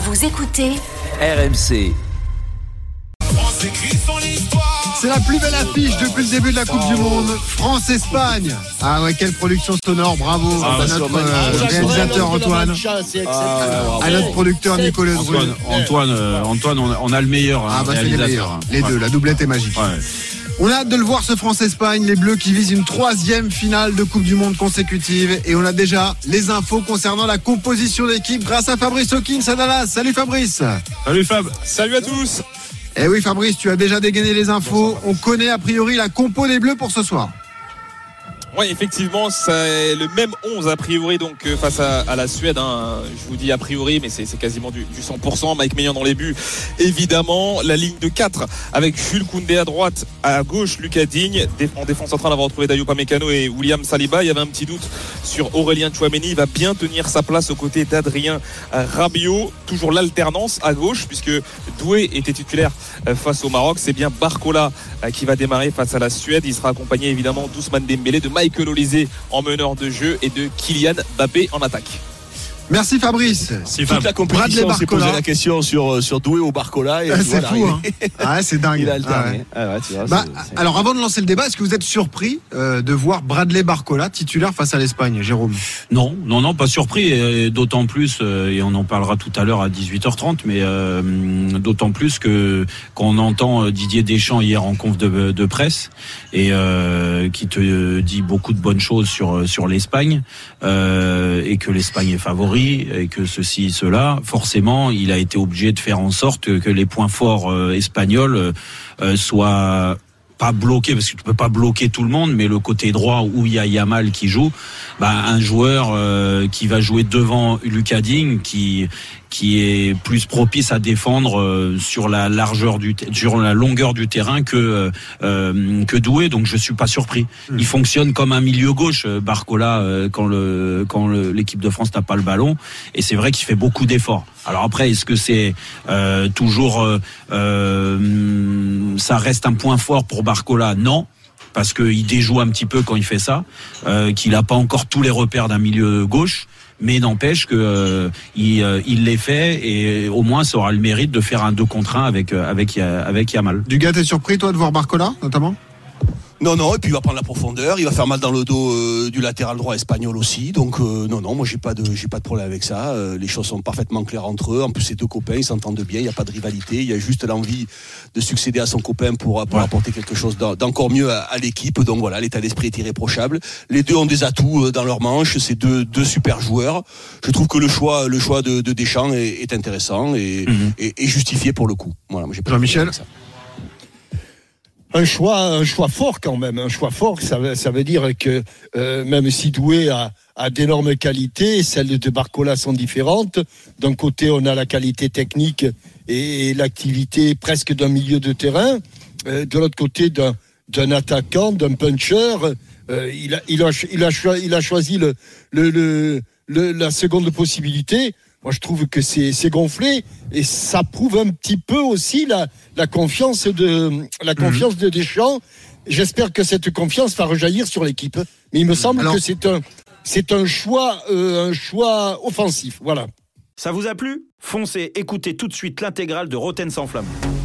Vous écoutez RMC. C'est la plus belle affiche depuis le début de la Coupe du Monde. France-Espagne. Ah ouais, quelle production sonore, bravo à notre réalisateur Antoine, à notre producteur Nicolas Dru. Antoine, on a le meilleur c'est les meilleurs. Les deux, la doublette est magique. Ouais. On a hâte de le voir, ce France-Espagne, les Bleus qui visent une 3e finale de Coupe du Monde consécutive. Et on a déjà les infos concernant la composition d'équipe grâce à Fabrice Hawkins à Dallas. Salut Fabrice. Salut Fab. Salut à tous. Eh oui Fabrice, tu as déjà dégainé les infos. On connaît a priori la compo des Bleus pour ce soir. Oui, effectivement, c'est le même 11 a priori donc face à la Suède. Je vous dis a priori, mais c'est quasiment du 100%. Mike Maignan dans les buts, évidemment. La ligne de 4 avec Jules Koundé à droite, à gauche Lucas Digne. En défense centrale, on va retrouver Dayo Upamecano et William Saliba. Il y avait un petit doute sur Aurélien Tchouaméni. Il va bien tenir sa place aux côtés d'Adrien Rabiot. Toujours l'alternance à gauche, puisque Doué était titulaire face au Maroc. C'est bien Barcola qui va démarrer face à la Suède. Il sera accompagné évidemment d'Ousmane Dembélé, de Michael Olise en meneur de jeu et de Kylian Mbappé en attaque. Merci Fabrice. Toute la compétition s'est posé la question sur Doué ou Barcola. Et c'est fou, hein. C'est dingue. Il a alterné. Alors avant de lancer le débat, est-ce que vous êtes surpris de voir Bradley Barcola titulaire face à l'Espagne, Jérôme ? Non, pas surpris. Et d'autant plus, et on en parlera tout à l'heure à 18h30, mais d'autant plus qu'on entend Didier Deschamps hier en conf de presse et qui te dit beaucoup de bonnes choses sur l'Espagne et que l'Espagne est favori. Et que cela, forcément, il a été obligé de faire en sorte que les points forts espagnols soient pas bloqués, parce que tu peux pas bloquer tout le monde, mais le côté droit où il y a Yamal qui joue, un joueur qui va jouer devant Lucas Digne, qui est plus propice à défendre sur la longueur du terrain que Doué, donc je suis pas surpris. Il fonctionne comme un milieu gauche, Barcola, quand l'équipe de France n'a pas le ballon, et c'est vrai qu'il fait beaucoup d'efforts. Alors après, est-ce que c'est toujours ça reste un point fort pour Barcola ? Non, parce qu'il déjoue un petit peu quand il fait ça, qu'il n'a pas encore tous les repères d'un milieu gauche. Mais n'empêche que il les fait, et au moins ça aura le mérite de faire un 2 contre 1 avec Yamal. Dugas, t'es surpris toi de voir Barcola notamment ? Non, et puis il va prendre la profondeur, il va faire mal dans le dos du latéral droit espagnol aussi, donc non, moi j'ai pas de problème avec ça. Les choses sont parfaitement claires entre eux. En plus, ces deux copains, ils s'entendent bien, il y a pas de rivalité, il y a juste l'envie de succéder à son copain pour apporter quelque chose d'encore mieux à l'équipe. Donc voilà, l'état d'esprit est irréprochable. Les deux ont des atouts dans leur manche, c'est deux super joueurs. Je trouve que le choix de Deschamps est intéressant et justifié pour le coup. Voilà, moi j'ai pas Jean-Michel. avec ça. Un choix fort quand même. Un choix fort, ça veut dire que même si Doué a d'énormes qualités, celles de Barcola sont différentes. D'un côté, on a la qualité technique et l'activité presque d'un milieu de terrain. De l'autre côté, d'un attaquant, d'un puncher. Il a choisi la seconde possibilité. Moi, je trouve que c'est gonflé, et ça prouve un petit peu aussi la confiance de Deschamps. J'espère que cette confiance va rejaillir sur l'équipe. Mais il me semble que c'est un choix offensif. Voilà. Ça vous a plu ? Foncez, écoutez tout de suite l'intégrale de Rotten sans flamme.